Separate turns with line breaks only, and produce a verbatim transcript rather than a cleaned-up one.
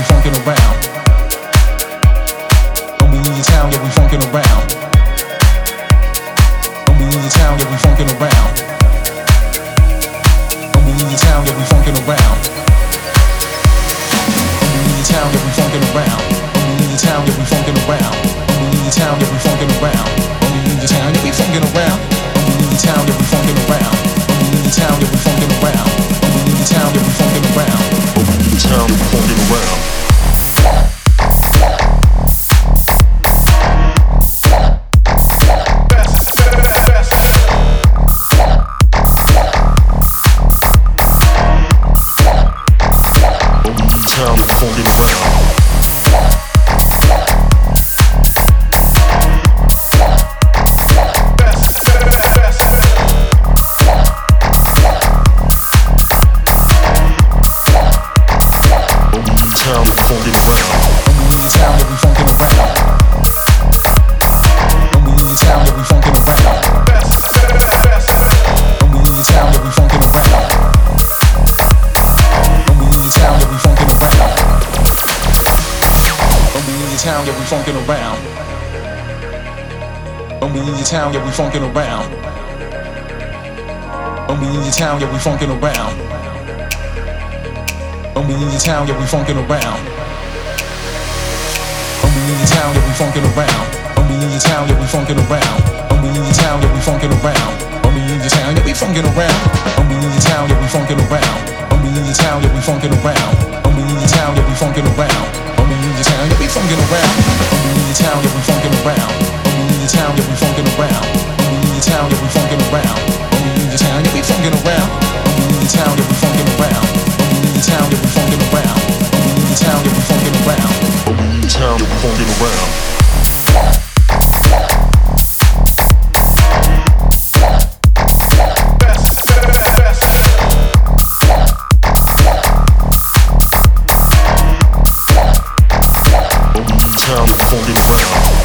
funkin' around. When we in your town, yeah, we funkin' around. When we in your town, yeah, we funkin' around. When we in your town, yeah, we funkin' around. When we in your town, yeah, we funkin' around. When we in your town, yeah, we funkin' around. When we in your town, yeah, we funkin' around. When we in your town, yeah, we funkin' around. When we in your town, yeah, we funkin' around. When we in your town, yeah, we funkin' around. When we in your town, yeah, we funkin' around. When we in your town, yeah, we funkin' around. Town funkin' around. Town funkin' around. When we in your town, yeah, we funkin' around. When we in your town, yeah, we funkin' around. When we in your town, yeah, we funkin' around. When we in your town, yeah, we funkin' around. When we in your town, yeah, we funkin' around. When we in your town, yeah, we funkin' around. When we in your town, yeah, we funkin' around. When we in your town, yeah, we funkin' around. When we in your town, yeah, we funkin' around. When we in your town, yeah, we funkin' around. When we in your town, yeah, we funkin' around. When we in your town, yeah, we funkin' around. When we in your town, yeah, we funkin' around. When we in your town, yeah, we funkin' around. When we in your town, yeah, we funkin' around. When we in your town, yeah, we funkin' around. When we in your town, yeah, we funkin' around. When we in your town, yeah, we funkin' around. When we in your town, yeah, we funkin' around. When we in your town, yeah, we funkin' around. When we in your town, yeah, we funkin' around. When we in your town, yeah, we funkin' around. When we in your town, yeah, we funkin' around. When we in your town, yeah, we funkin' around. Town funkin' around.